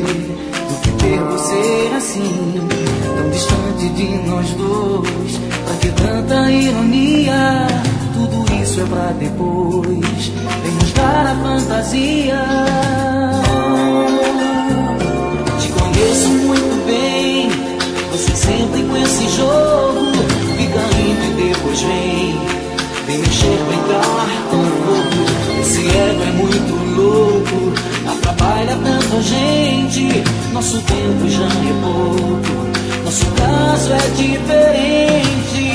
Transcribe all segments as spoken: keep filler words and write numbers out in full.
do que ter você assim, tão distante de nós dois. Pra que tanta ironia? Tudo isso é pra depois. Vem nos dar a fantasia. Te conheço muito bem, você sempre com esse jogo. Fica indo e depois vem, vem mexer, brincar com fogo. Esse ego é muito louco, atrapalha tanto a gente. Nosso tempo já é pouco, nosso caso é diferente.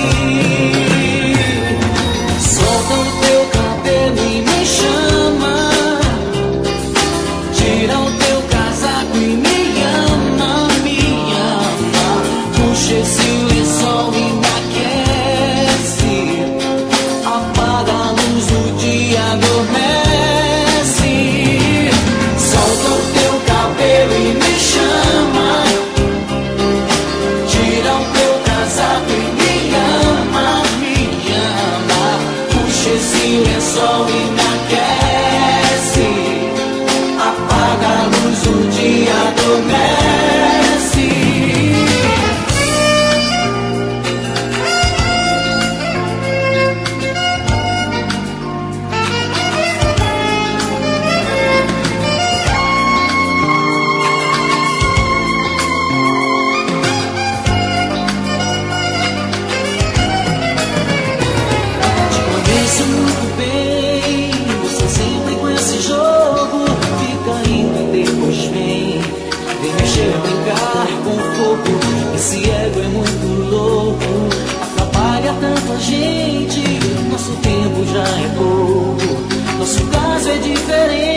Solta o teu cabelo e me chama, tira o teu casaco e me ama, me ama. Puxa esse lençol e me aquece, apaga a luz do dia, adormece. Solta o teu cabelo e me chama, tira o teu casaco e me ama, me ama. Puxa esse lençol e me aquece, apaga a luz do dia, adormece. Te conheço muito bem, você sempre com esse jogo. Fica indo e depois vem, vem mexer, brincar com fogo. Esse ego é muito louco, atrapalha tanto a gente. Nosso tempo já é pouco, nosso caso é diferente.